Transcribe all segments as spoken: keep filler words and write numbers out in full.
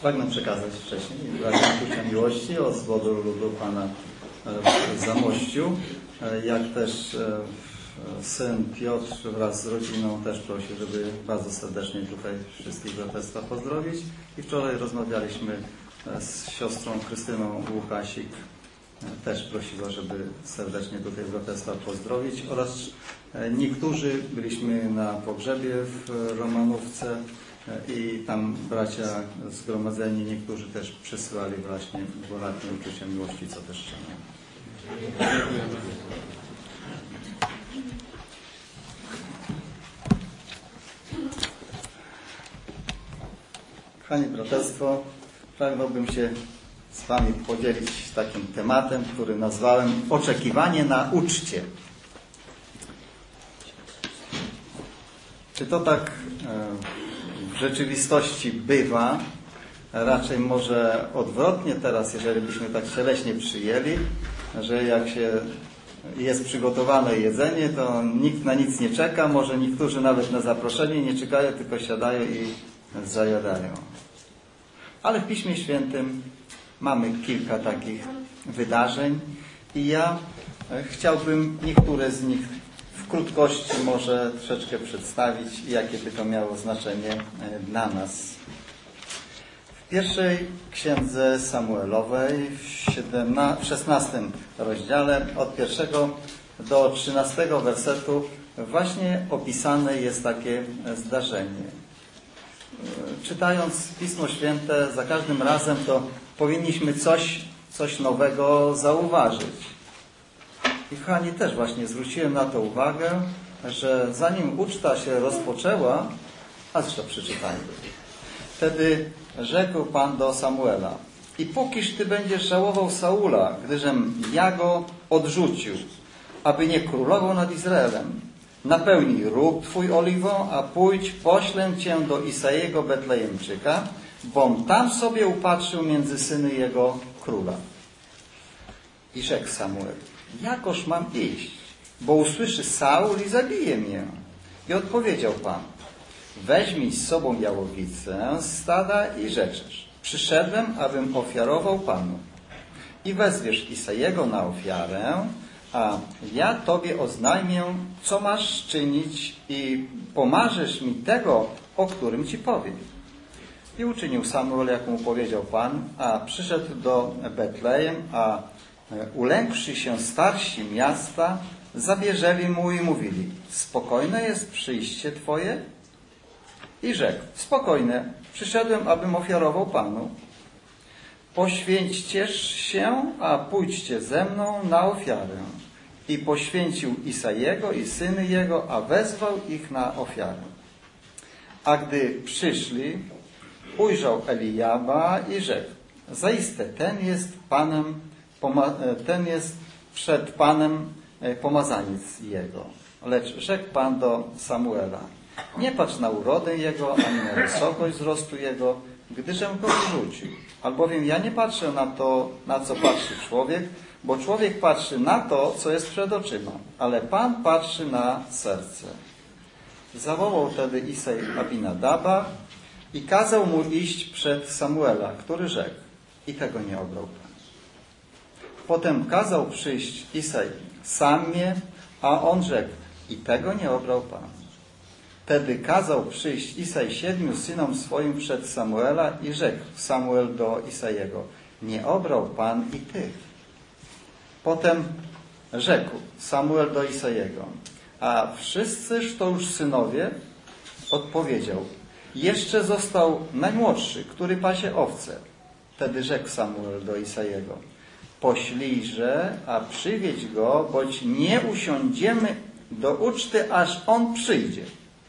Pragnę przekazać wcześniej uczucia miłości od zwodu ludu Pana w Zamościu, jak też syn Piotr wraz z rodziną też prosił, żeby bardzo serdecznie tutaj wszystkich braterstwa pozdrowić. I wczoraj rozmawialiśmy z siostrą Krystyną Łukasik, też prosiła, żeby serdecznie tutaj braterstwa pozdrowić, oraz niektórzy byliśmy na pogrzebie w Romanówce i tam bracia zgromadzeni, niektórzy też przesyłali właśnie dwuletnie uczucia miłości, co też czynią. Kochani braterstwo, pragnąłbym się z Wami podzielić takim tematem, który nazwałem oczekiwanie na uczcie. Czy to tak w rzeczywistości bywa? Raczej może odwrotnie teraz, jeżeli byśmy tak cieleśnie przyjęli, że jak się jest przygotowane jedzenie, to nikt na nic nie czeka, może niektórzy nawet na zaproszenie nie czekają, tylko siadają i zajadają. Ale w Piśmie Świętym mamy kilka takich wydarzeń i ja chciałbym niektóre z nich w krótkości może troszeczkę przedstawić, jakie by to miało znaczenie dla nas. W pierwszej księdze Samuelowej, w szesnastym rozdziale, od pierwszego do trzynastego wersetu, właśnie opisane jest takie zdarzenie. Czytając Pismo Święte za każdym razem, to powinniśmy coś, coś nowego zauważyć. I kochani, też właśnie zwróciłem na to uwagę, że zanim uczta się rozpoczęła, a zresztą przeczytajmy. Wtedy rzekł Pan do Samuela: i pókiż Ty będziesz żałował Saula, gdyżem ja go odrzucił, aby nie królował nad Izraelem, napełnij róg Twój oliwą, a pójdź, poślę Cię do Isajego Betlejemczyka, bom tam sobie upatrzył między syny jego króla. I rzekł Samuel: jakoż mam iść, bo usłyszy Saul i zabije mnie. I odpowiedział Pan: weźmij z sobą jałowicę z stada i rzeczesz: przyszedłem, abym ofiarował Panu. I wezwiesz Isajego na ofiarę, a ja Tobie oznajmię, co masz czynić, i pomarzesz mi tego, o którym Ci powiem. I uczynił Samuel, jak mu powiedział Pan, a przyszedł do Betlejem, a ulękłszy się starsi miasta, zabierzeli mu i mówili: spokojne jest przyjście Twoje? I rzekł: spokojne, przyszedłem, abym ofiarował Panu. Poświęćcie się, a pójdźcie ze mną na ofiarę. I poświęcił Isajego i syny jego, a wezwał ich na ofiarę. A gdy przyszli, ujrzał Eliaba i rzekł: zaiste ten jest Panem, ten jest przed Panem pomazaniec jego. Lecz rzekł Pan do Samuela: nie patrz na urodę jego, ani na wysokość wzrostu jego, gdyżem go wrzucił. Albowiem ja nie patrzę na to, na co patrzy człowiek, bo człowiek patrzy na to, co jest przed oczyma, ale Pan patrzy na serce. Zawołał wtedy Isaj Abinadaba i kazał mu iść przed Samuela, który rzekł, i tego nie obrał Pan. Potem kazał przyjść Isaj Sammie, a on rzekł, i tego nie obrał Pan. Wtedy kazał przyjść Isaj siedmiu synom swoim przed Samuela i rzekł Samuel do Isajego: nie obrał Pan i tych. Potem rzekł Samuel do Isajego: a wszyscyż to już synowie? Odpowiedział: jeszcze został najmłodszy, który pasie owce. Wtedy rzekł Samuel do Isajego: poślijże, a przywiedź go, boć nie usiądziemy do uczty, aż on przyjdzie.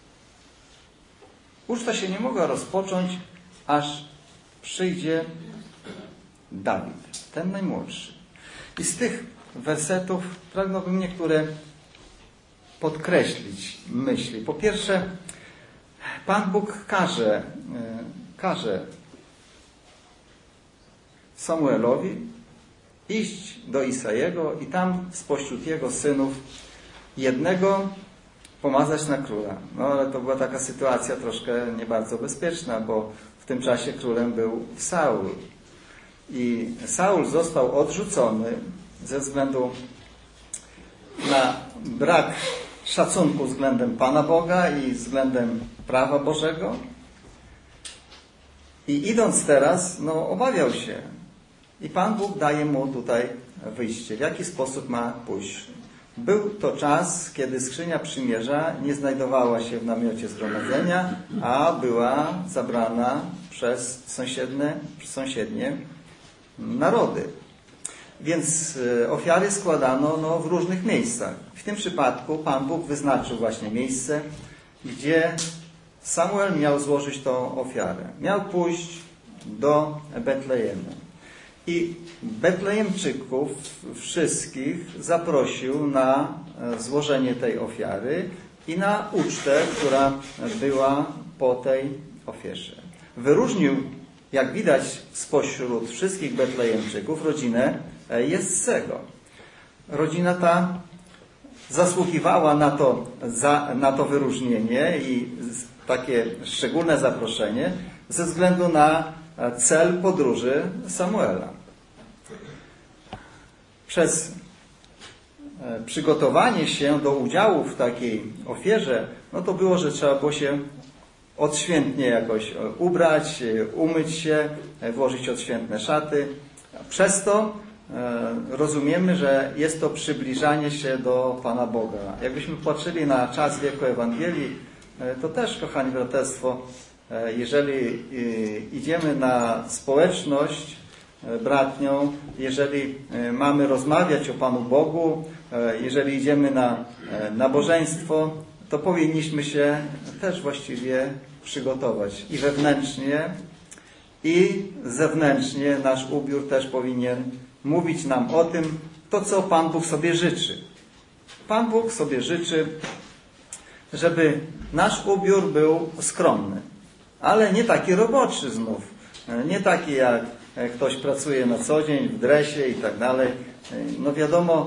Uczta się nie mogła rozpocząć, aż przyjdzie Dawid, ten najmłodszy. I z tych wersetów pragnąłbym niektóre podkreślić myśli. Po pierwsze, Pan Bóg każe, każe Samuelowi iść do Isajego i tam spośród jego synów jednego pomazać na króla. No ale to była taka sytuacja troszkę nie bardzo bezpieczna, bo w tym czasie królem był Saul. I Saul został odrzucony ze względu na brak szacunku względem Pana Boga i względem prawa Bożego. I idąc teraz, no obawiał się. I Pan Bóg daje mu tutaj wyjście. W jaki sposób ma pójść? Był to czas, kiedy skrzynia przymierza nie znajdowała się w namiocie zgromadzenia, a była zabrana przez sąsiednie, sąsiednie narody. Więc ofiary składano no, w różnych miejscach. W tym przypadku Pan Bóg wyznaczył właśnie miejsce, gdzie Samuel miał złożyć tą ofiarę. Miał pójść do Betlejemu. I Betlejemczyków wszystkich zaprosił na złożenie tej ofiary i na ucztę, która była po tej ofierze. Wyróżnił, jak widać spośród wszystkich Betlejemczyków, rodzinę Jessego. Rodzina ta zasługiwała na to, za, na to wyróżnienie i takie szczególne zaproszenie ze względu na cel podróży Samuela. Przez przygotowanie się do udziału w takiej ofierze, no to było, że trzeba było się odświętnie jakoś ubrać, umyć się, włożyć odświętne szaty. Przez to rozumiemy, że jest to przybliżanie się do Pana Boga. Jakbyśmy patrzyli na czas wieku Ewangelii, to też, kochani braterstwo, jeżeli idziemy na społeczność bratnią, jeżeli mamy rozmawiać o Panu Bogu, jeżeli idziemy na nabożeństwo, to powinniśmy się też właściwie przygotować. I wewnętrznie, i zewnętrznie nasz ubiór też powinien mówić nam o tym, to co Pan Bóg sobie życzy. Pan Bóg sobie życzy, żeby nasz ubiór był skromny. Ale nie taki roboczy znów. Nie taki jak ktoś pracuje na co dzień w dresie i tak dalej. No wiadomo,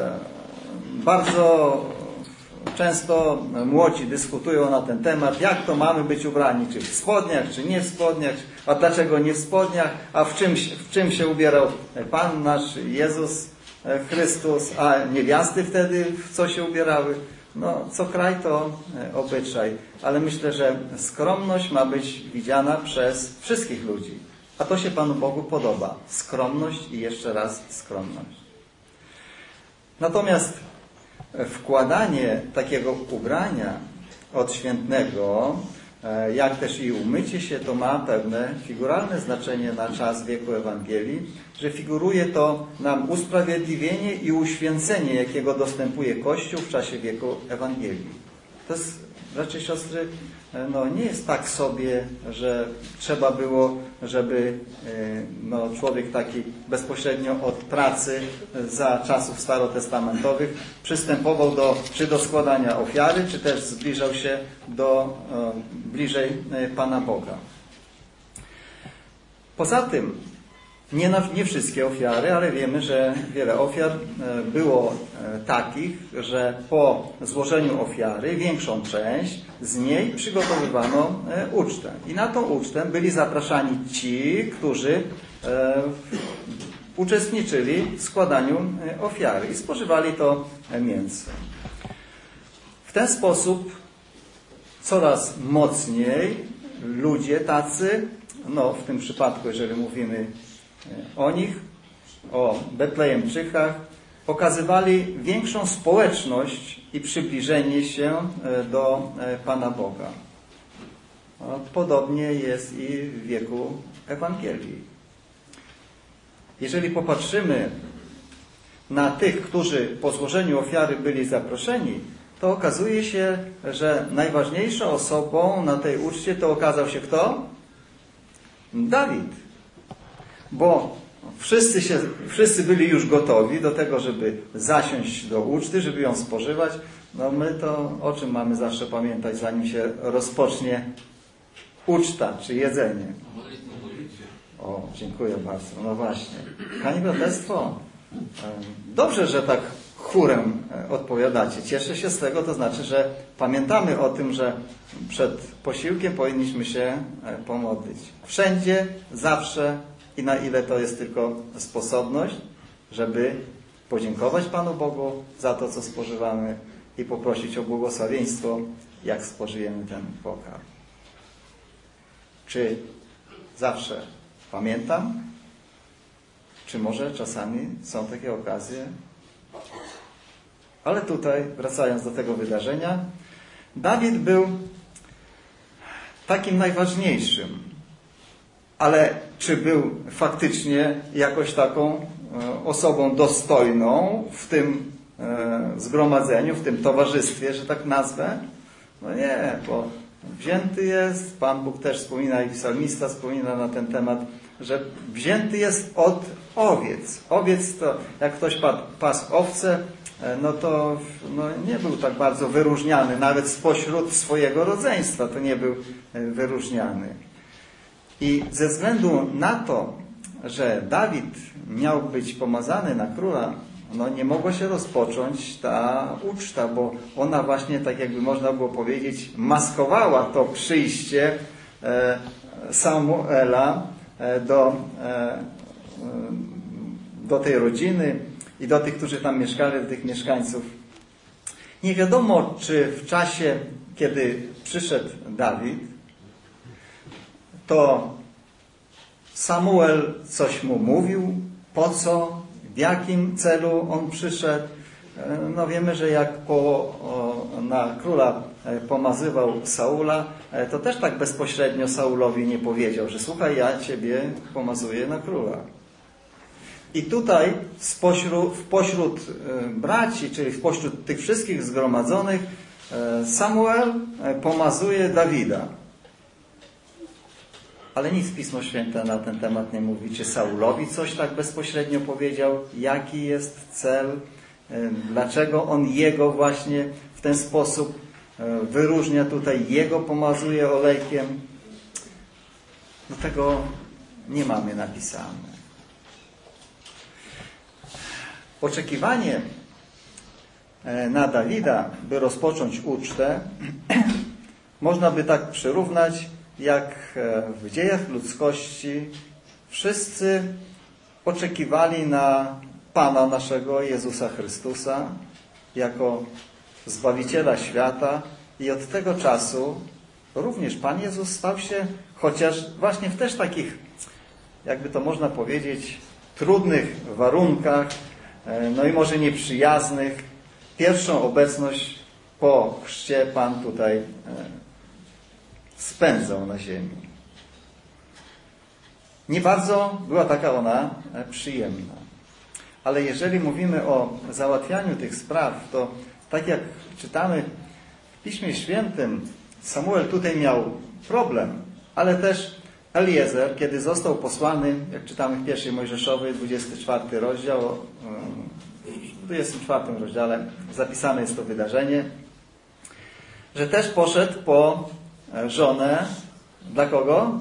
bardzo często młodzi dyskutują na ten temat, jak to mamy być ubrani, czy w spodniach, czy nie w spodniach, a dlaczego nie w spodniach, a w czym, w czym się ubierał Pan nasz Jezus Chrystus, a niewiasty wtedy w co się ubierały. No, co kraj to obyczaj, ale myślę, że skromność ma być widziana przez wszystkich ludzi. A to się Panu Bogu podoba. Skromność i jeszcze raz skromność. Natomiast wkładanie takiego ubrania odświętnego, jak też i umycie się, to ma pewne figuralne znaczenie na czas wieku Ewangelii, że figuruje to nam usprawiedliwienie i uświęcenie, jakiego dostępuje Kościół w czasie wieku Ewangelii. To jest, bracia i siostry, no nie jest tak sobie, że trzeba było, żeby no, człowiek taki bezpośrednio od pracy za czasów starotestamentowych przystępował do, czy do składania ofiary, czy też zbliżał się do bliżej Pana Boga. Poza tym nie, na, nie wszystkie ofiary, ale wiemy, że wiele ofiar było takich, że po złożeniu ofiary większą część z niej przygotowywano ucztę. I na tą ucztę byli zapraszani ci, którzy uczestniczyli w składaniu ofiary i spożywali to mięso. W ten sposób coraz mocniej ludzie tacy, no w tym przypadku, jeżeli mówimy o nich, o Betlejemczykach, pokazywali większą społeczność i przybliżenie się do Pana Boga. Podobnie jest i w wieku Ewangelii. Jeżeli popatrzymy na tych, którzy po złożeniu ofiary byli zaproszeni, to okazuje się, że najważniejszą osobą na tej uczcie to okazał się kto? Dawid. Bo wszyscy, się, wszyscy byli już gotowi do tego, żeby zasiąść do uczty, żeby ją spożywać. No my to o czym mamy zawsze pamiętać, zanim się rozpocznie uczta czy jedzenie? O, dziękuję bardzo. No właśnie. Kochani braterstwo, dobrze, że tak chórem odpowiadacie. Cieszę się z tego, to znaczy, że pamiętamy o tym, że przed posiłkiem powinniśmy się pomodlić. Wszędzie, zawsze i na ile to jest tylko sposobność, żeby podziękować Panu Bogu za to, co spożywamy i poprosić o błogosławieństwo, jak spożyjemy ten pokarm. Czy zawsze pamiętam? Czy może czasami są takie okazje? Ale tutaj, wracając do tego wydarzenia, Dawid był takim najważniejszym. Ale czy był faktycznie jakoś taką osobą dostojną w tym zgromadzeniu, w tym towarzystwie, że tak nazwę? No nie, bo wzięty jest, Pan Bóg też wspomina i psalmista wspomina na ten temat, że wzięty jest od owiec. Owiec to, jak ktoś pasł owce, no to no nie był tak bardzo wyróżniany, nawet spośród swojego rodzeństwa to nie był wyróżniany. I ze względu na to, że Dawid miał być pomazany na króla, no nie mogła się rozpocząć ta uczta, bo ona właśnie, tak jakby można było powiedzieć, maskowała to przyjście Samuela do, do tej rodziny i do tych, którzy tam mieszkali, do tych mieszkańców. Nie wiadomo, czy w czasie, kiedy przyszedł Dawid, to Samuel coś mu mówił, po co, w jakim celu on przyszedł. No wiemy, że jak po, o, na króla pomazywał Saula, to też tak bezpośrednio Saulowi nie powiedział, że słuchaj, ja ciebie pomazuję na króla. I tutaj spośród, pośród braci, czyli spośród tych wszystkich zgromadzonych, Samuel pomazuje Dawida. Ale nic Pismo Święte na ten temat nie mówi. Czy Saulowi coś tak bezpośrednio powiedział? Jaki jest cel? Dlaczego on jego właśnie w ten sposób wyróżnia tutaj, jego pomazuje olejkiem? Do tego nie mamy napisane. Oczekiwanie na Dawida, by rozpocząć ucztę, można by tak przyrównać, jak w dziejach ludzkości wszyscy oczekiwali na Pana naszego Jezusa Chrystusa jako Zbawiciela świata i od tego czasu również Pan Jezus stał się, chociaż właśnie w też takich, jakby to można powiedzieć, trudnych warunkach, no i może nieprzyjaznych, pierwszą obecność po chrzcie Pan tutaj spędzał na ziemi. Nie bardzo była taka ona przyjemna. Ale jeżeli mówimy o załatwianiu tych spraw, to tak jak czytamy w Piśmie Świętym, Samuel tutaj miał problem, ale też Eliezer, kiedy został posłany, jak czytamy w pierwszej Mojżeszowej, dwudziesty czwarty rozdział, w dwudziestym czwartym rozdziale zapisane jest to wydarzenie, że też poszedł po żonę. Dla kogo?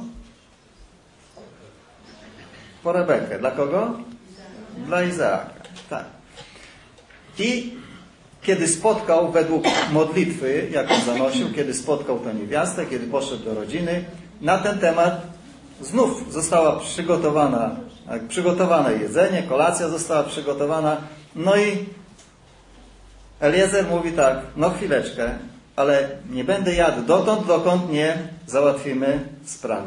Po Rebekę. Dla kogo? Dla Izaaka. Tak. I kiedy spotkał według modlitwy, jaką zanosił, kiedy spotkał tę niewiastę, kiedy poszedł do rodziny, na ten temat znów została przygotowana, przygotowane jedzenie, kolacja została przygotowana. No i Eliezer mówi tak, no chwileczkę, ale nie będę jadł dotąd, dokąd nie załatwimy sprawy.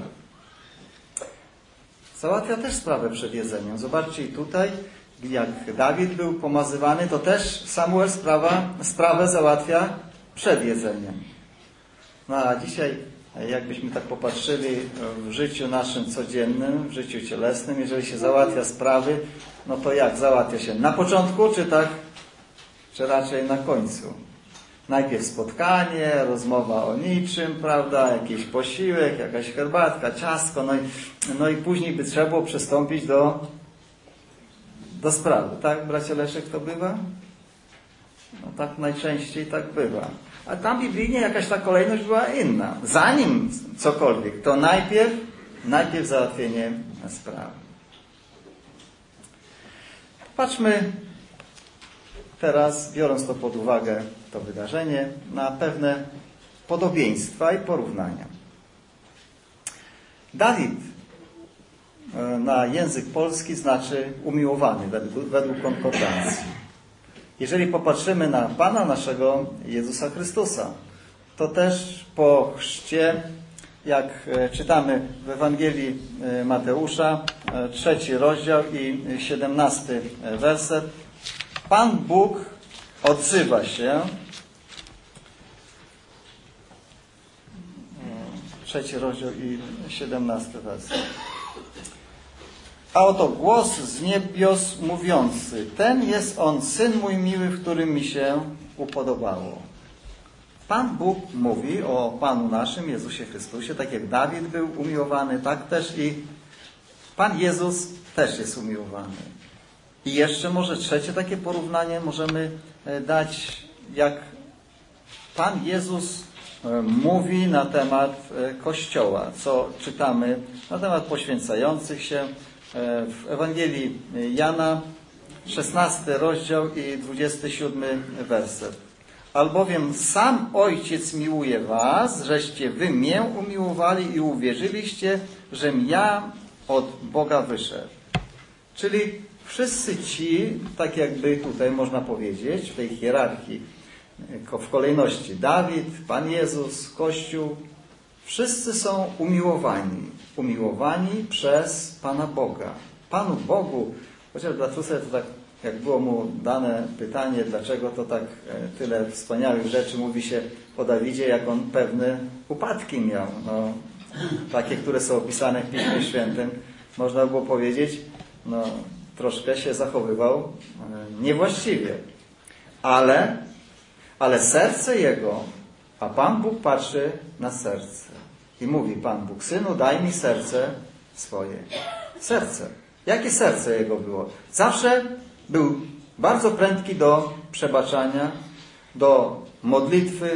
Załatwia też sprawę przed jedzeniem. Zobaczcie i tutaj, jak Dawid był pomazywany, to też Samuel sprawa, sprawę załatwia przed jedzeniem. No a dzisiaj, jakbyśmy tak popatrzyli w życiu naszym codziennym, w życiu cielesnym, jeżeli się załatwia sprawy, no to jak załatwia się? Na początku, czy tak, czy raczej na końcu? Najpierw spotkanie, rozmowa o niczym, prawda, jakiś posiłek, jakaś herbatka, ciastko, no i, no i później by trzeba było przystąpić do, do sprawy. Tak, bracie Leszek, to bywa? No tak najczęściej tak bywa. A tam biblijnie jakaś ta kolejność była inna. Zanim cokolwiek, to najpierw, najpierw załatwienie sprawy. Patrzmy teraz, biorąc to pod uwagę, to wydarzenie, na pewne podobieństwa i porównania. Dawid na język polski znaczy umiłowany według, według konkordancji. Jeżeli popatrzymy na Pana naszego Jezusa Chrystusa, to też po chrzcie, jak czytamy w Ewangelii Mateusza, trzeci rozdział i siedemnasty werset, Pan Bóg odzywa się, trzeci rozdział i siedemnasty werset. A oto głos z niebios mówiący, ten jest on, Syn mój miły, w którym mi się upodobało. Pan Bóg mówi o Panu naszym, Jezusie Chrystusie, tak jak Dawid był umiłowany, tak też i Pan Jezus też jest umiłowany. I jeszcze może trzecie takie porównanie możemy dać, jak Pan Jezus mówi na temat Kościoła, co czytamy na temat poświęcających się w Ewangelii Jana, szesnasty rozdział i dwudziesty siódmy werset. Albowiem sam Ojciec miłuje was, żeście wy mnie umiłowali i uwierzyliście, żem ja od Boga wyszedł. Czyli wszyscy ci, tak jakby tutaj można powiedzieć, w tej hierarchii, w kolejności Dawid, Pan Jezus, Kościół, wszyscy są umiłowani. Umiłowani przez Pana Boga. Panu Bogu, chociaż dla Trusa to tak, jak było mu dane pytanie, dlaczego to tak tyle wspaniałych rzeczy mówi się o Dawidzie, jak on pewne upadki miał. No, takie, które są opisane w Piśmie Świętym. Można było powiedzieć, no troszkę się zachowywał niewłaściwie. Ale, ale serce jego, a Pan Bóg patrzy na serce. I mówi Pan Bóg, Synu, daj mi serce swoje. Serce. Jakie serce jego było? Zawsze był bardzo prędki do przebaczania, do modlitwy,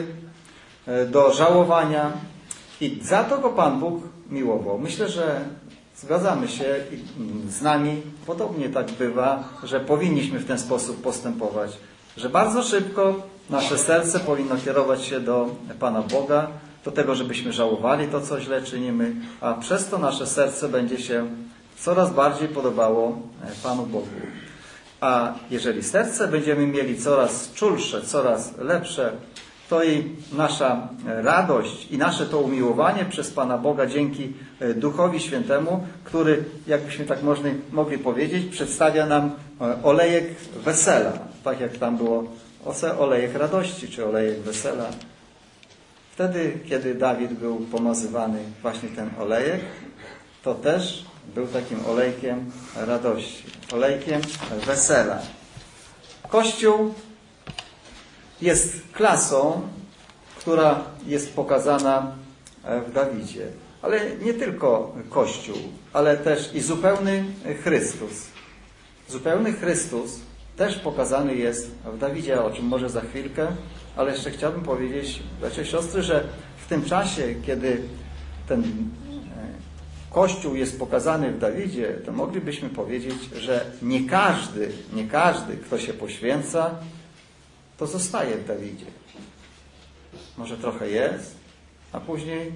do żałowania. I za to go Pan Bóg miłował. Myślę, że zgadzamy się z nami. Podobnie tak bywa, że powinniśmy w ten sposób postępować. Że bardzo szybko nasze serce powinno kierować się do Pana Boga, do tego, żebyśmy żałowali to, co źle czynimy, a przez to nasze serce będzie się coraz bardziej podobało Panu Bogu. A jeżeli serce będziemy mieli coraz czulsze, coraz lepsze, to i nasza radość i nasze to umiłowanie przez Pana Boga dzięki Duchowi Świętemu, który, jakbyśmy tak mogli powiedzieć, przedstawia nam olejek wesela. Tak jak tam było olejek radości, czy olejek wesela. Wtedy, kiedy Dawid był pomazywany właśnie ten olejek, to też był takim olejkiem radości, olejkiem wesela. Kościół jest klasą, która jest pokazana w Dawidzie. Ale nie tylko Kościół, ale też i zupełny Chrystus. Zupełny Chrystus też pokazany jest w Dawidzie, o czym może za chwilkę, ale jeszcze chciałbym powiedzieć, bracia i siostry, że w tym czasie, kiedy ten Kościół jest pokazany w Dawidzie, to moglibyśmy powiedzieć, że nie każdy, nie każdy, kto się poświęca, to zostaje w Dawidzie. Może trochę jest, a później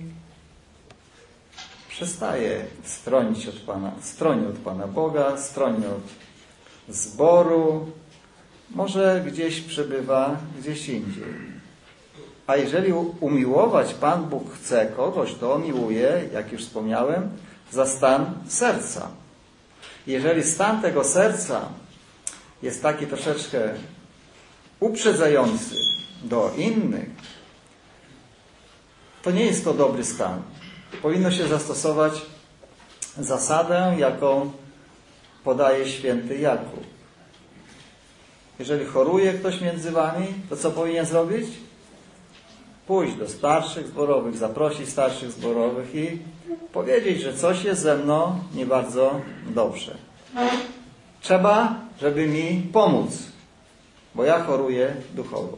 przestaje stronić od Pana, stroni od Pana Boga, stroni od zboru, może gdzieś przebywa, gdzieś indziej. A jeżeli umiłować Pan Bóg chce kogoś, to miłuje, jak już wspomniałem, za stan serca. Jeżeli stan tego serca jest taki troszeczkę uprzedzający do innych, to nie jest to dobry stan. Powinno się zastosować zasadę, jaką podaje święty Jakub. Jeżeli choruje ktoś między wami, to co powinien zrobić? Pójść do starszych zborowych, zaprosić starszych zborowych i powiedzieć, że coś jest ze mną nie bardzo dobrze. Trzeba, żeby mi pomóc, bo ja choruję duchowo.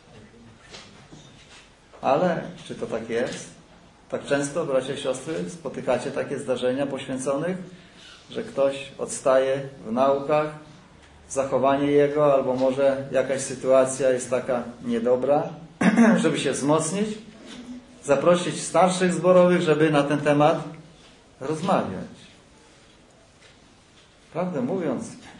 Ale czy to tak jest? Tak często, bracia i siostry, spotykacie takie zdarzenia poświęconych, że ktoś odstaje w naukach, zachowanie jego, albo może jakaś sytuacja jest taka niedobra, żeby się wzmocnić, zaprosić starszych zborowych, żeby na ten temat rozmawiać. Prawdę mówiąc,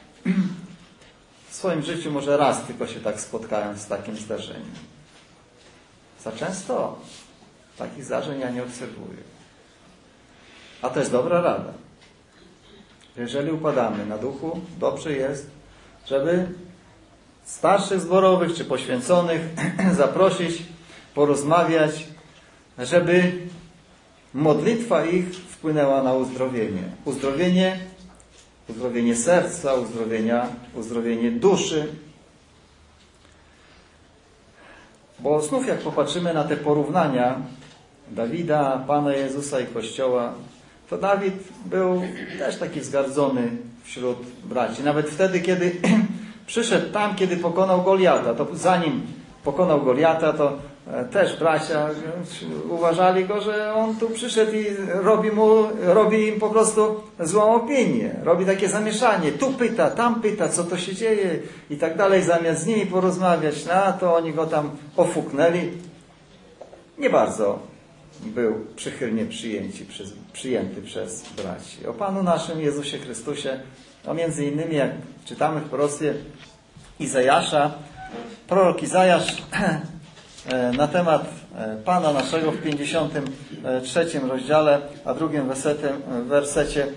w swoim życiu może raz tylko się tak spotkałem z takim zdarzeniem. Za często takich zdarzeń ja nie obserwuję. A to jest dobra rada. Jeżeli upadamy na duchu, dobrze jest, żeby starszych zborowych czy poświęconych zaprosić, porozmawiać, żeby modlitwa ich wpłynęła na uzdrowienie. Uzdrowienie, uzdrowienie serca, uzdrowienia, uzdrowienie duszy. Bo znów jak popatrzymy na te porównania Dawida, Pana Jezusa i Kościoła, to Dawid był też taki wzgardzony wśród braci. Nawet wtedy, kiedy przyszedł tam, kiedy pokonał Goliata, to zanim pokonał Goliata, to też bracia uważali go, że on tu przyszedł i robi, mu, robi im po prostu złą opinię. Robi takie zamieszanie. Tu pyta, tam pyta, co to się dzieje i tak dalej. Zamiast z nimi porozmawiać, no to oni go tam ofuknęli. Nie bardzo był przychylnie przyjęci, przez, przyjęty przez braci. O Panu naszym Jezusie Chrystusie, no między innymi jak czytamy w proroctwie Izajasza, prorok Izajasz na temat Pana naszego w pięćdziesiątym trzecim rozdziale, a drugim wersetem, wersecie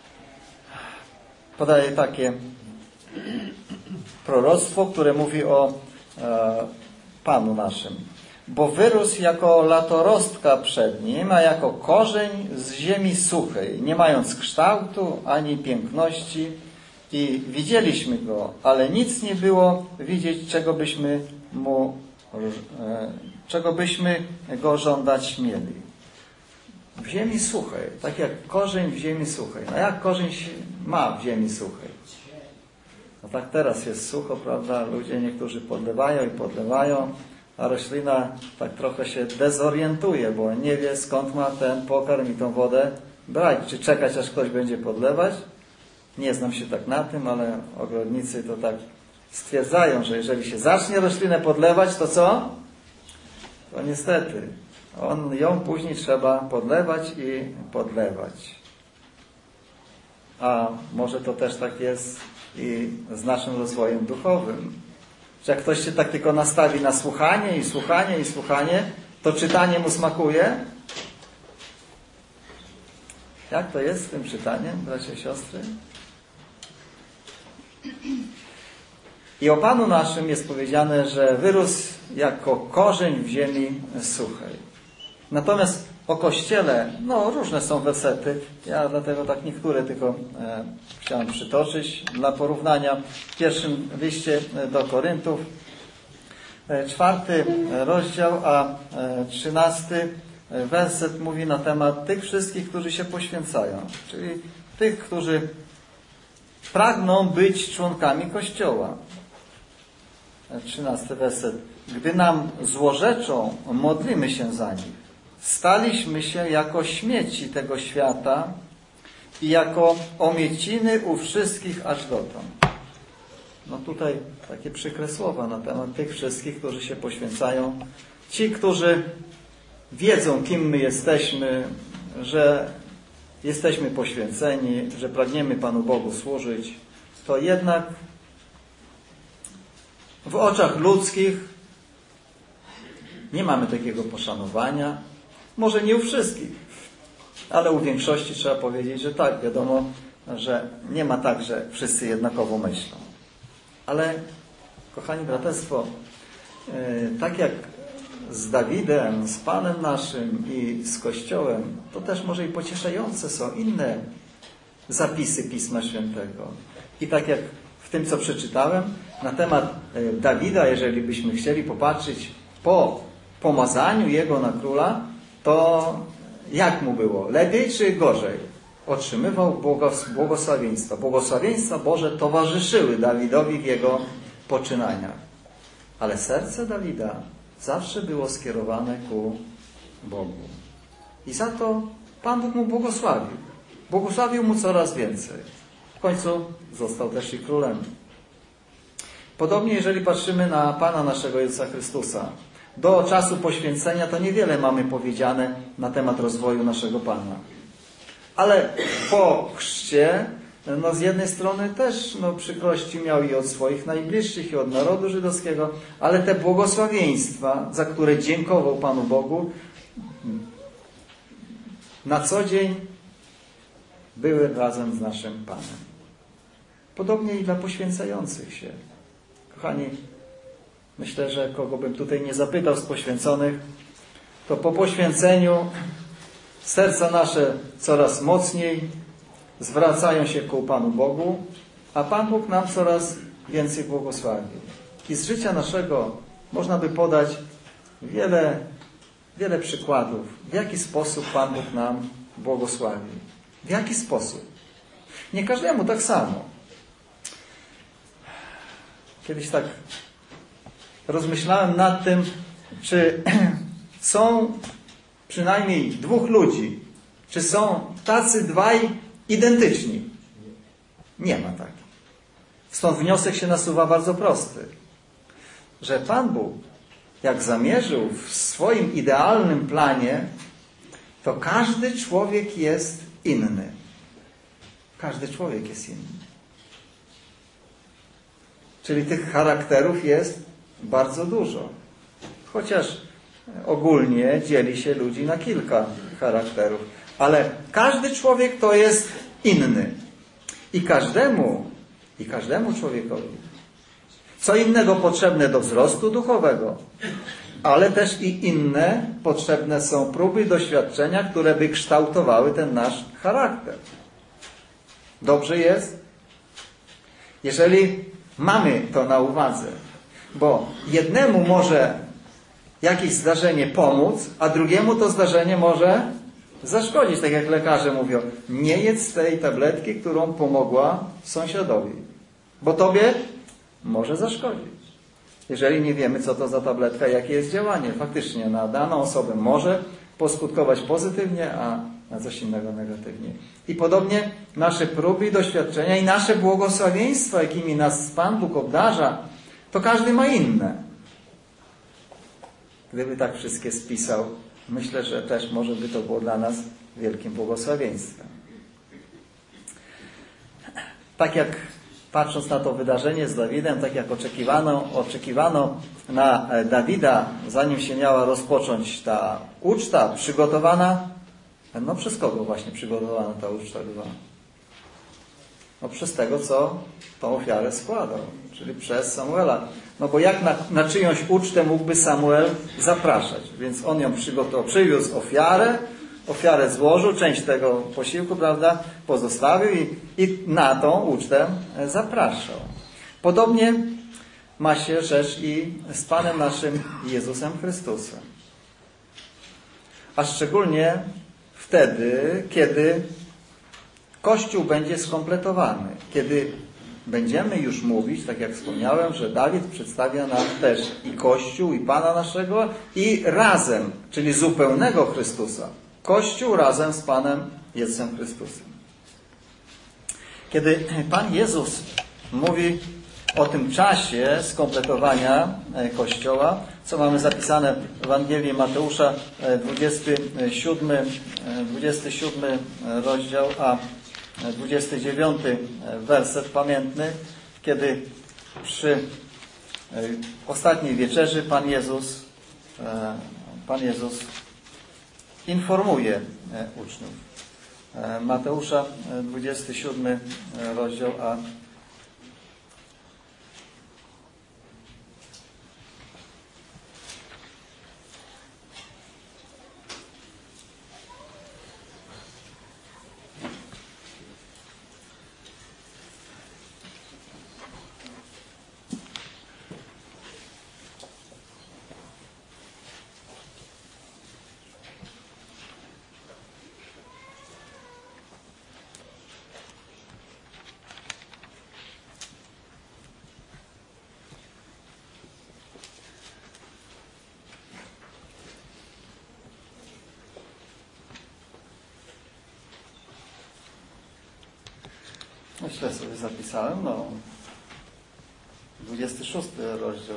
podaje takie proroctwo, które mówi o Panu naszym. Bo wyrósł jako latorostka przed nim, a jako korzeń z ziemi suchej, nie mając kształtu ani piękności. I widzieliśmy go, ale nic nie było widzieć, czego byśmy mu, czego byśmy go żądać mieli. W ziemi suchej, tak jak korzeń w ziemi suchej. No jak korzeń się ma w ziemi suchej? No tak teraz jest sucho, prawda? Ludzie niektórzy podlewają i podlewają, a roślina tak trochę się dezorientuje, bo nie wie, skąd ma ten pokarm i tą wodę brać. Czy czekać, aż ktoś będzie podlewać? Nie znam się tak na tym, ale ogrodnicy to tak stwierdzają, że jeżeli się zacznie roślinę podlewać, to co? To niestety, on, ją później trzeba podlewać i podlewać. A może to też tak jest i z naszym rozwojem duchowym. Że jak ktoś się tak tylko nastawi na słuchanie i słuchanie i słuchanie, to czytanie mu smakuje? Jak to jest z tym czytaniem, bracia i siostry? I o Panu naszym jest powiedziane, że wyrósł jako korzeń w ziemi suchej. Natomiast o Kościele, no różne są wersety, ja dlatego tak niektóre tylko e, chciałem przytoczyć dla porównania. W pierwszym liście do Koryntów, e, czwarty rozdział, a e, trzynasty werset mówi na temat tych wszystkich, którzy się poświęcają, czyli tych, którzy pragną być członkami Kościoła. Trzynasty werset. Gdy nam złorzeczą, modlimy się za nich. Staliśmy się jako śmieci tego świata i jako omieciny u wszystkich aż dotąd. No tutaj takie przykre słowa na temat tych wszystkich, którzy się poświęcają. Ci, którzy wiedzą, kim my jesteśmy, że jesteśmy poświęceni, że pragniemy Panu Bogu służyć, to jednak w oczach ludzkich nie mamy takiego poszanowania. Może nie u wszystkich, ale u większości trzeba powiedzieć, że tak, wiadomo, że nie ma tak, że wszyscy jednakowo myślą. Ale, kochani braterstwo, tak jak z Dawidem, z Panem naszym i z Kościołem, to też może i pocieszające są inne zapisy Pisma Świętego. I tak jak w tym, co przeczytałem, na temat Dawida, jeżeli byśmy chcieli popatrzeć po pomazaniu jego na króla, to jak mu było? Lepiej czy gorzej? Otrzymywał błogosławieństwa. Błogosławieństwa Boże towarzyszyły Dawidowi w jego poczynaniach. Ale serce Dawida zawsze było skierowane ku Bogu. I za to Pan Bóg mu błogosławił. Błogosławił mu coraz więcej. W końcu został też i królem. Podobnie jeżeli patrzymy na Pana naszego Jezusa Chrystusa, do czasu poświęcenia to niewiele mamy powiedziane na temat rozwoju naszego Pana. Ale po chrzcie, no z jednej strony też no, przykrości miał i od swoich najbliższych, i od narodu żydowskiego, ale te błogosławieństwa, za które dziękował Panu Bogu, na co dzień były razem z naszym Panem. Podobnie i dla poświęcających się. Kochani, myślę, że kogo bym tutaj nie zapytał z poświęconych, to po poświęceniu serca nasze coraz mocniej zwracają się ku Panu Bogu, a Pan Bóg nam coraz więcej błogosławi. I z życia naszego można by podać wiele, wiele przykładów, w jaki sposób Pan Bóg nam błogosławi. W jaki sposób? Nie każdemu tak samo. Kiedyś tak rozmyślałem nad tym, czy są przynajmniej dwóch ludzi, czy są tacy dwaj identyczni. Nie ma tak. Stąd wniosek się nasuwa bardzo prosty, że Pan Bóg, jak zamierzył w swoim idealnym planie, to każdy człowiek jest inny. Każdy człowiek jest inny. Czyli tych charakterów jest bardzo dużo. Chociaż ogólnie dzieli się ludzi na kilka charakterów. Ale każdy człowiek to jest inny. I każdemu, i każdemu człowiekowi co innego potrzebne do wzrostu duchowego, ale też i inne potrzebne są próby i doświadczenia, które by kształtowały ten nasz charakter. Dobrze jest, jeżeli mamy to na uwadze, bo jednemu może jakieś zdarzenie pomóc, a drugiemu to zdarzenie może zaszkodzić. Tak jak lekarze mówią, nie jedz tej tabletki, którą pomogła sąsiadowi, bo tobie może zaszkodzić. Jeżeli nie wiemy, co to za tabletka, jakie jest działanie. Faktycznie na daną osobę może poskutkować pozytywnie, a na coś innego negatywnie. I podobnie nasze próby i doświadczenia i nasze błogosławieństwa, jakimi nas Pan Bóg obdarza, to każdy ma inne. Gdyby tak wszystkie spisał, myślę, że też może by to było dla nas wielkim błogosławieństwem. Tak jak patrząc na to wydarzenie z Dawidem, tak jak oczekiwano, oczekiwano na Dawida, zanim się miała rozpocząć ta uczta przygotowana, no przez kogo właśnie przygotowana ta uczta była? No przez tego, co tą ofiarę składał, czyli przez Samuela. No bo jak na, na czyjąś ucztę mógłby Samuel zapraszać? Więc on ją przygotował, przywiózł ofiarę, ofiarę złożył, część tego posiłku, prawda, pozostawił i, i na tą ucztę zapraszał. Podobnie ma się rzecz i z Panem naszym Jezusem Chrystusem. A szczególnie wtedy, kiedy Kościół będzie skompletowany. Kiedy będziemy już mówić, tak jak wspomniałem, że Dawid przedstawia nam też i Kościół, i Pana naszego, i razem, czyli zupełnego Chrystusa. Kościół razem z Panem Jezusem Chrystusem. Kiedy Pan Jezus mówi o tym czasie skompletowania Kościoła, co mamy zapisane w Ewangelii Mateusza, dwudziesty siódmy, dwudziesty siódmy rozdział, a dwudziesty dziewiąty werset pamiętny, kiedy przy ostatniej wieczerzy Pan Jezus, Pan Jezus informuje uczniów. Mateusza, dwudziesty siódmy rozdział, a źle sobie zapisałem, no dwudziesty szósty rozdział,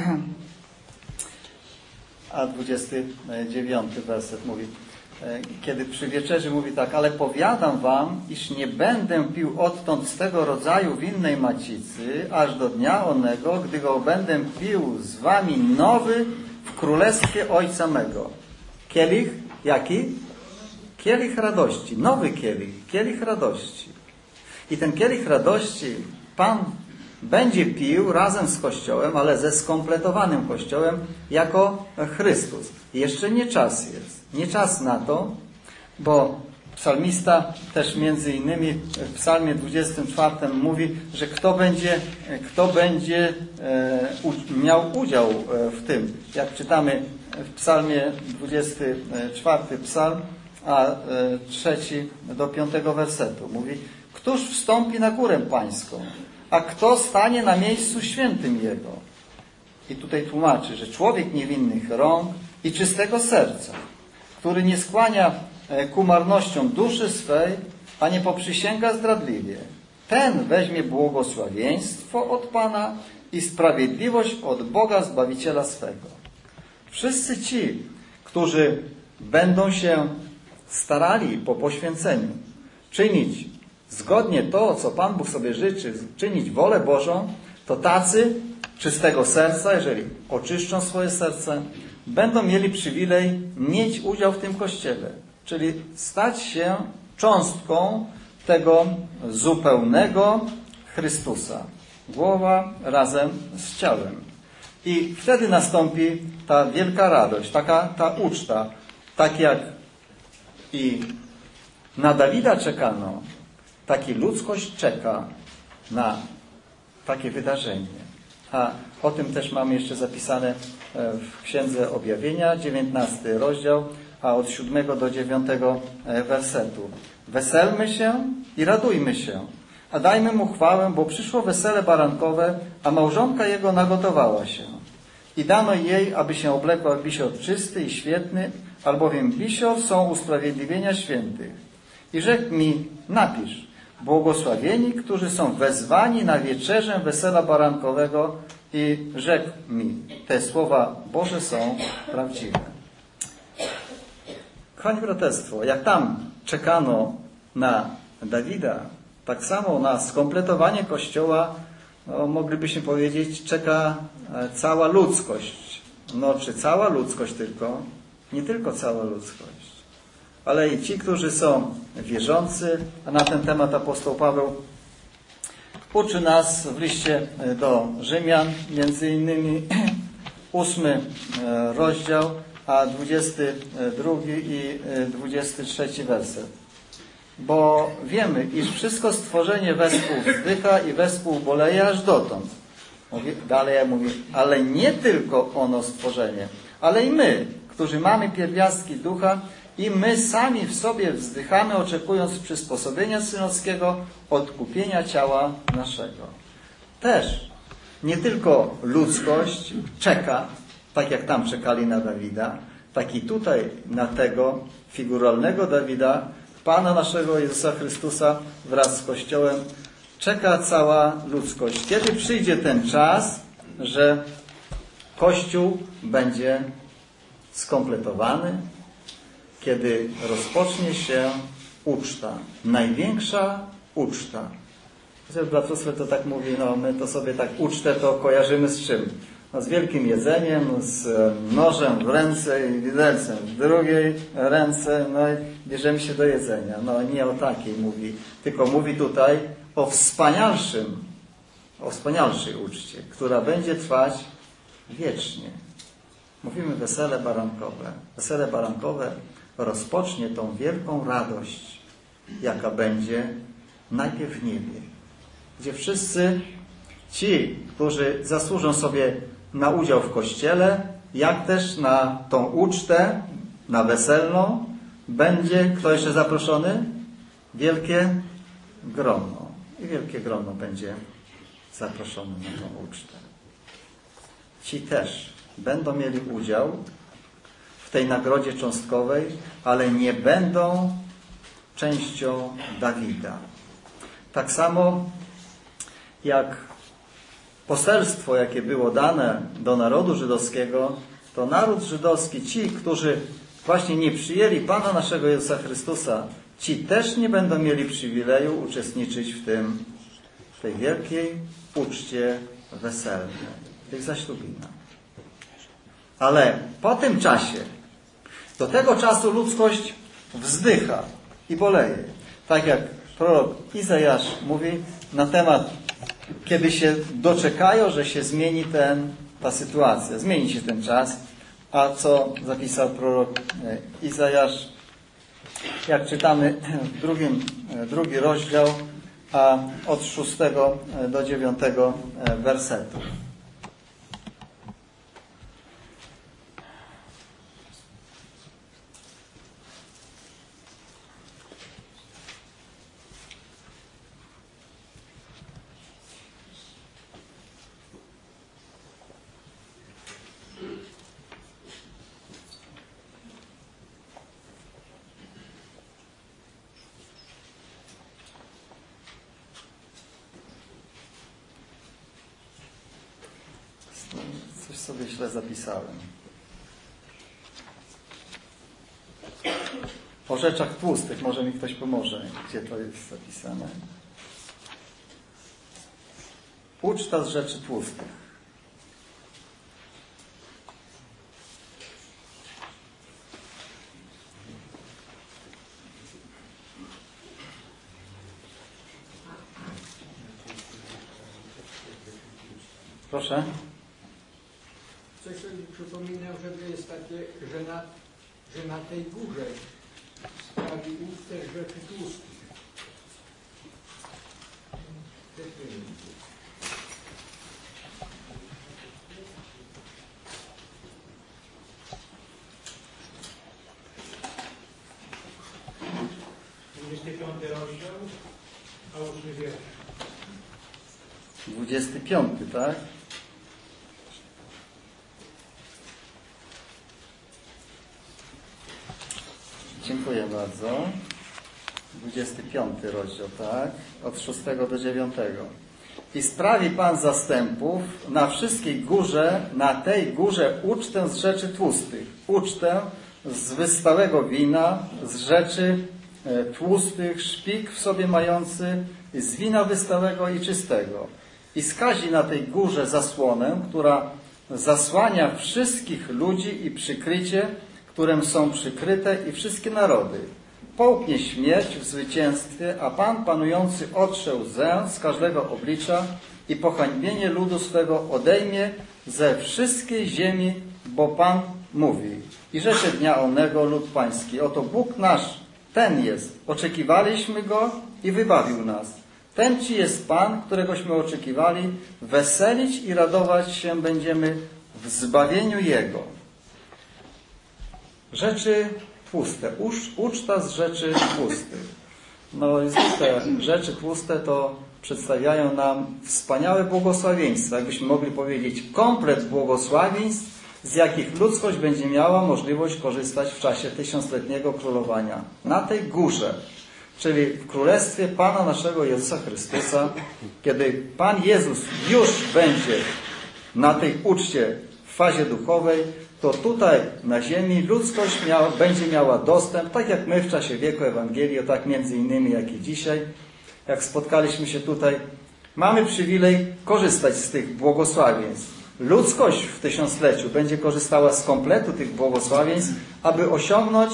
a dwudziesty dziewiąty werset mówi, kiedy przy wieczerzy mówi tak, ale powiadam wam, iż nie będę pił odtąd z tego rodzaju winnej macicy, aż do dnia onego, gdy go będę pił z wami nowy w królestwie Ojca mego. Kielich, jaki? Kielich radości, nowy kielich, kielich radości. I ten kielich radości Pan będzie pił razem z Kościołem, ale ze skompletowanym Kościołem jako Chrystus. I jeszcze nie czas jest. Nie czas na to, bo psalmista też między innymi w psalmie dwudziestym czwartym mówi, że kto będzie, kto będzie e, u, miał udział w tym. Jak czytamy w psalmie dwudziestym czwartym psalm, a e, trzeci do piątego wersetu mówi, któż wstąpi na górę pańską, a kto stanie na miejscu świętym Jego? I tutaj tłumaczy, że człowiek niewinnych rąk i czystego serca, który nie skłania ku marnościom duszy swej, a nie poprzysięga zdradliwie, ten weźmie błogosławieństwo od Pana i sprawiedliwość od Boga Zbawiciela swego. Wszyscy ci, którzy będą się starali po poświęceniu czynić zgodnie to, co Pan Bóg sobie życzy, czynić wolę Bożą, to tacy czystego serca, jeżeli oczyszczą swoje serce, będą mieli przywilej mieć udział w tym Kościele, czyli stać się cząstką tego zupełnego Chrystusa. Głowa razem z ciałem. I wtedy nastąpi ta wielka radość, taka ta uczta, tak jak i na Dawida czekano, tak i ludzkość czeka na takie wydarzenie. A o tym też mamy jeszcze zapisane w Księdze Objawienia, dziewiętnasty rozdział, a od siódmego do dziewiątego wersetu. Weselmy się i radujmy się, a dajmy mu chwałę, bo przyszło wesele barankowe, a małżonka jego nagotowała się. I dano jej, aby się oblekła w bisior czysty i świetny, albowiem bisior są usprawiedliwienia świętych. I rzekł mi, napisz, błogosławieni, którzy są wezwani na wieczerzę wesela barankowego, i rzekł mi, te słowa Boże są prawdziwe. Kochani braterstwo, jak tam czekano na Dawida, tak samo na skompletowanie Kościoła, no, moglibyśmy powiedzieć, czeka cała ludzkość. No, czy cała ludzkość tylko? Nie tylko cała ludzkość, ale i ci, którzy są wierzący. A na ten temat apostoł Paweł uczy nas w liście do Rzymian, między innymi ósmy rozdział, a dwudziesty drugi i dwudziesty trzeci werset. Bo wiemy, iż wszystko stworzenie wespół wzdycha i wespół boleje aż dotąd. Mówi, dalej ja mówię, ale nie tylko ono stworzenie, ale i my, którzy mamy pierwiastki ducha, i my sami w sobie wzdychamy, oczekując przysposobienia synowskiego, odkupienia ciała naszego. Też nie tylko ludzkość czeka, tak jak tam czekali na Dawida, tak i tutaj na tego figuralnego Dawida, Pana naszego Jezusa Chrystusa wraz z Kościołem, czeka cała ludzkość. Kiedy przyjdzie ten czas, że Kościół będzie skompletowany, kiedy rozpocznie się uczta, największa uczta. Bratrostwo to tak mówi, no my to sobie tak ucztę to kojarzymy z czym? No z wielkim jedzeniem, z nożem w ręce i widelcem w drugiej ręce, no i bierzemy się do jedzenia. No nie o takiej mówi, tylko mówi tutaj o wspanialszym, o wspanialszej uczcie, która będzie trwać wiecznie. Mówimy wesele barankowe. Wesele barankowe rozpocznie tą wielką radość, jaka będzie najpierw w niebie, gdzie wszyscy ci, którzy zasłużą sobie na udział w Kościele, jak też na tą ucztę, na weselną, będzie, kto jeszcze zaproszony? Wielkie grono. I wielkie grono będzie zaproszone na tą ucztę. Ci też będą mieli udział w tej nagrodzie cząstkowej, ale nie będą częścią Dawida. Tak samo jak poselstwo, jakie było dane do narodu żydowskiego, to naród żydowski, ci, którzy właśnie nie przyjęli Pana naszego Jezusa Chrystusa, ci też nie będą mieli przywileju uczestniczyć w tym, w tej wielkiej uczcie weselnej, w tych zaślubinach. Ale po tym czasie, do tego czasu ludzkość wzdycha i boleje. Tak jak prorok Izajasz mówi na temat, kiedy się doczekają, że się zmieni ten, ta sytuacja, zmieni się ten czas. A co zapisał prorok Izajasz? Jak czytamy w drugim, drugi rozdział, a od szóstego do dziewiątego wersetu. Coś sobie źle zapisałem. O rzeczach tłustych, może mi ktoś pomoże, gdzie to jest zapisane. Uczta z rzeczy tłustych. Proszę. Coś sobie przypominam, że jest takie, że na, że na tej górze sprawi uster rzeczy tłustych. dwudziesty piąty rozdział, a ósmy wiersz. dwudziesty piąty, tak? Dziękuję bardzo. dwudziesty piąty rozdział, tak? Od szóstego do dziewiątego. I sprawi Pan zastępów na wszystkiej górze, na tej górze ucztę z rzeczy tłustych. Ucztę z wystałego wina, z rzeczy e, tłustych, szpik w sobie mający, z wina wystałego i czystego. I skazi na tej górze zasłonę, która zasłania wszystkich ludzi i przykrycie, którym są przykryte i wszystkie narody. Połknie śmierć w zwycięstwie, a Pan panujący otrze łzę z każdego oblicza i pohańbienie ludu swego odejmie ze wszystkiej ziemi, bo Pan mówi. I rzeczy dnia onego lud pański, oto Bóg nasz, ten jest. Oczekiwaliśmy Go i wybawił nas. Ten ci jest Pan, któregośmy oczekiwali. Weselić i radować się będziemy w zbawieniu Jego. Rzeczy tłuste. Ucz, uczta z rzeczy tłustych. No te rzeczy tłuste to przedstawiają nam wspaniałe błogosławieństwa. Jakbyśmy mogli powiedzieć, komplet błogosławieństw, z jakich ludzkość będzie miała możliwość korzystać w czasie tysiącletniego królowania. Na tej górze, czyli w Królestwie Pana naszego Jezusa Chrystusa, kiedy Pan Jezus już będzie na tej uczcie w fazie duchowej, to tutaj na ziemi ludzkość miała, będzie miała dostęp, tak jak my w czasie wieku Ewangelii, tak między innymi jak i dzisiaj, jak spotkaliśmy się tutaj, mamy przywilej korzystać z tych błogosławieństw. Ludzkość w tysiącleciu będzie korzystała z kompletu tych błogosławieństw, aby osiągnąć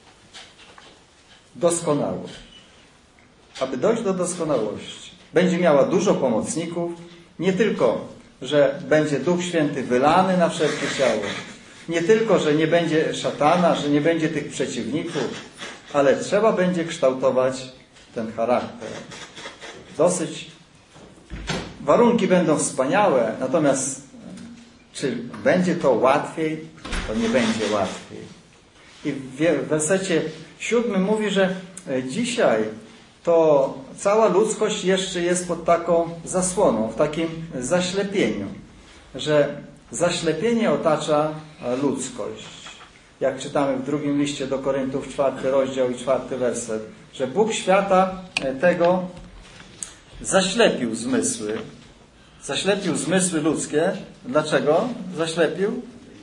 doskonałość. Aby dojść do doskonałości. Będzie miała dużo pomocników, nie tylko, że będzie Duch Święty wylany na wszelkie ciało, nie tylko, że nie będzie szatana, że nie będzie tych przeciwników, ale trzeba będzie kształtować ten charakter. Dosyć warunki będą wspaniałe, natomiast czy będzie to łatwiej? To nie będzie łatwiej. I w wersecie siódmym mówi, że dzisiaj to cała ludzkość jeszcze jest pod taką zasłoną, w takim zaślepieniu, że zaślepienie otacza ludzkość. Jak czytamy w drugim liście do Koryntów, czwarty rozdział i czwarty werset, że Bóg świata tego zaślepił zmysły, Zaślepił zmysły ludzkie. Dlaczego zaślepił?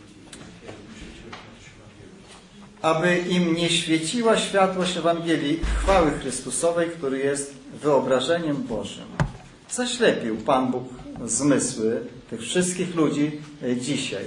Aby im nie świeciła światłość Ewangelii chwały Chrystusowej, który jest wyobrażeniem Bożym. Zaślepił Pan Bóg zmysły tych wszystkich ludzi dzisiaj.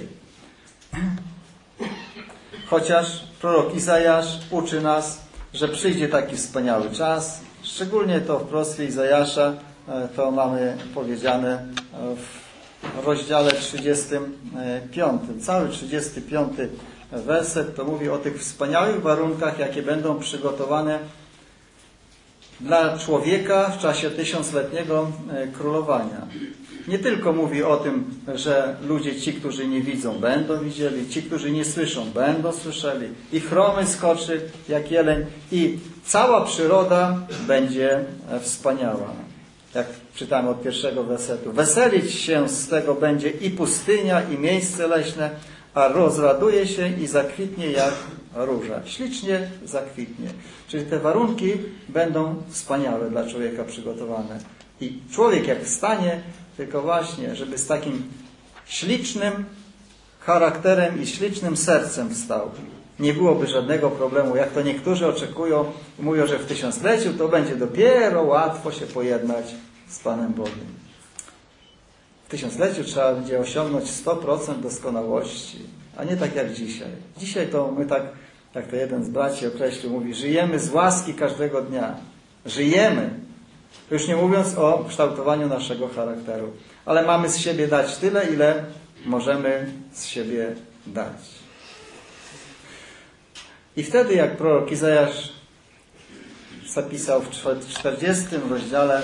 Chociaż prorok Izajasz uczy nas, że przyjdzie taki wspaniały czas, szczególnie to w proroctwie Izajasza, to mamy powiedziane w rozdziale trzydziestym piątym. Cały trzydziesty piąty werset to mówi o tych wspaniałych warunkach, jakie będą przygotowane dla człowieka w czasie tysiącletniego królowania. Nie tylko mówi o tym, że ludzie ci, którzy nie widzą, będą widzieli, ci, którzy nie słyszą, będą słyszeli, i chromy skoczy jak jeleń, i cała przyroda będzie wspaniała. Jak czytamy od pierwszego wersetu. Weselić się z tego będzie i pustynia, i miejsce leśne, a rozraduje się i zakwitnie jak róża. Ślicznie zakwitnie. Czyli te warunki będą wspaniałe dla człowieka przygotowane. I człowiek jak wstanie, tylko właśnie, żeby z takim ślicznym charakterem i ślicznym sercem wstał. Nie byłoby żadnego problemu, jak to niektórzy oczekują i mówią, że w tysiącleciu to będzie dopiero łatwo się pojednać z Panem Bogiem. W tysiącleciu trzeba będzie osiągnąć sto procent doskonałości, a nie tak jak dzisiaj. Dzisiaj to my tak, jak to jeden z braci określił, mówi, żyjemy z łaski każdego dnia. Żyjemy. Już nie mówiąc o kształtowaniu naszego charakteru. Ale mamy z siebie dać tyle, ile możemy z siebie dać. I wtedy, jak prorok Izajasz zapisał w czterdziestym rozdziale,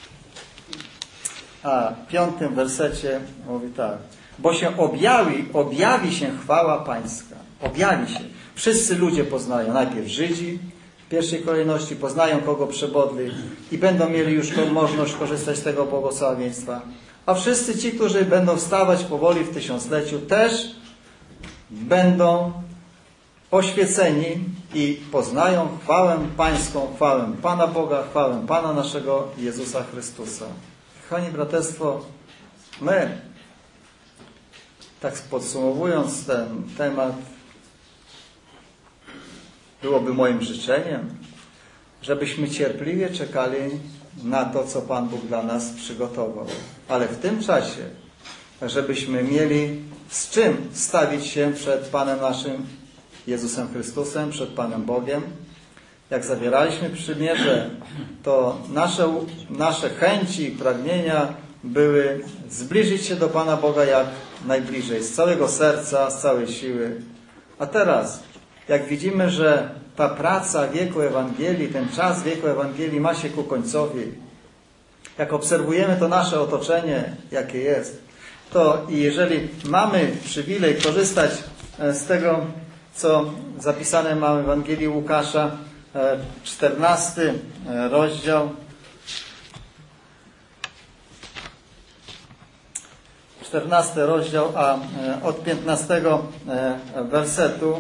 a piątym wersecie mówi tak. Bo się objawi, objawi się chwała Pańska. Objawi się. Wszyscy ludzie poznają. Najpierw Żydzi, w pierwszej kolejności poznają, kogo przebodli i będą mieli już możliwość korzystać z tego błogosławieństwa. A wszyscy ci, którzy będą wstawać powoli w tysiącleciu, też będą oświeceni i poznają chwałę Pańską, chwałę Pana Boga, chwałę Pana naszego Jezusa Chrystusa. Kochani braterstwo, my, tak podsumowując ten temat, byłoby moim życzeniem, żebyśmy cierpliwie czekali na to, co Pan Bóg dla nas przygotował. Ale w tym czasie, żebyśmy mieli z czym stawić się przed Panem naszym Jezusem Chrystusem, przed Panem Bogiem. Jak zawieraliśmy przymierze, to nasze, nasze chęci i pragnienia były zbliżyć się do Pana Boga jak najbliżej, z całego serca, z całej siły. A teraz, jak widzimy, że ta praca wieku Ewangelii, ten czas wieku Ewangelii ma się ku końcowi, jak obserwujemy to nasze otoczenie, jakie jest, to i jeżeli mamy przywilej korzystać z tego, co zapisane mamy w Ewangelii Łukasza, czternasty rozdział, czternasty rozdział, a od piętnastego wersetu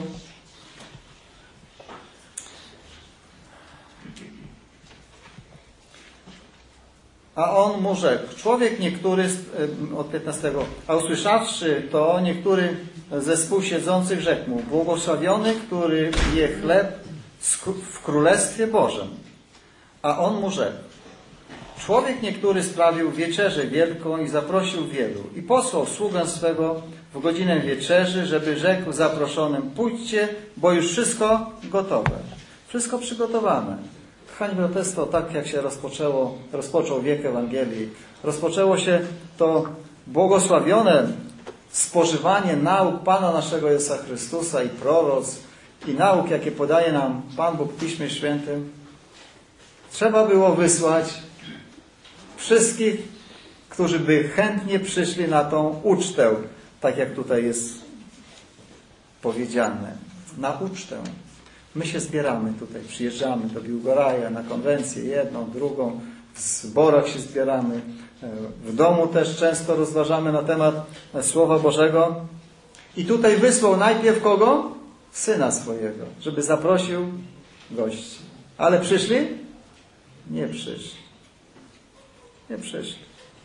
a on mu rzekł, człowiek niektóry, od piętnastego, a usłyszawszy to, niektóry ze współsiedzących rzekł mu, błogosławiony, który je chleb w Królestwie Bożym. A on mu rzekł, człowiek niektóry sprawił wieczerzę wielką i zaprosił wielu i posłał sługę swego w godzinę wieczerzy, żeby rzekł zaproszonym, pójdźcie, bo już wszystko gotowe. Wszystko przygotowane. Kochani braterstwo, tak jak się rozpoczęło, rozpoczął wiek Ewangelii, rozpoczęło się to błogosławione spożywanie nauk Pana naszego Jezusa Chrystusa i proroctw i nauk, jakie podaje nam Pan Bóg w Piśmie Świętym. Trzeba było wysłać wszystkich, którzy by chętnie przyszli na tą ucztę, tak jak tutaj jest powiedziane. Na ucztę. My się zbieramy tutaj, przyjeżdżamy do Biłgoraja na konwencję, jedną, drugą, w zborach się zbieramy. W domu też często rozważamy na temat Słowa Bożego. I tutaj wysłał najpierw kogo? Syna swojego, żeby zaprosił gości. Ale przyszli? Nie przyszli. Nie przyszli.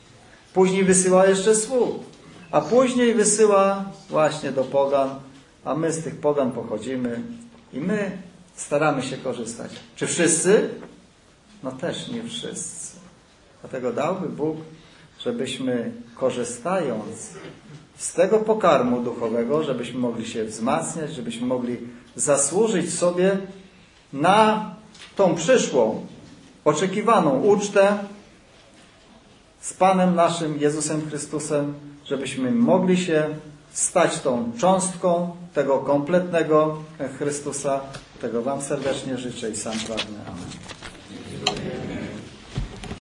Później wysyła jeszcze sług. A później wysyła właśnie do pogan. A my z tych pogan pochodzimy. I my staramy się korzystać. Czy wszyscy? No też nie wszyscy. Dlatego dałby Bóg, żebyśmy korzystając z tego pokarmu duchowego, żebyśmy mogli się wzmacniać, żebyśmy mogli zasłużyć sobie na tą przyszłą, oczekiwaną ucztę z Panem naszym Jezusem Chrystusem, żebyśmy mogli się stać tą cząstką tego kompletnego Chrystusa. Tego Wam serdecznie życzę i sam pragnę. Amen.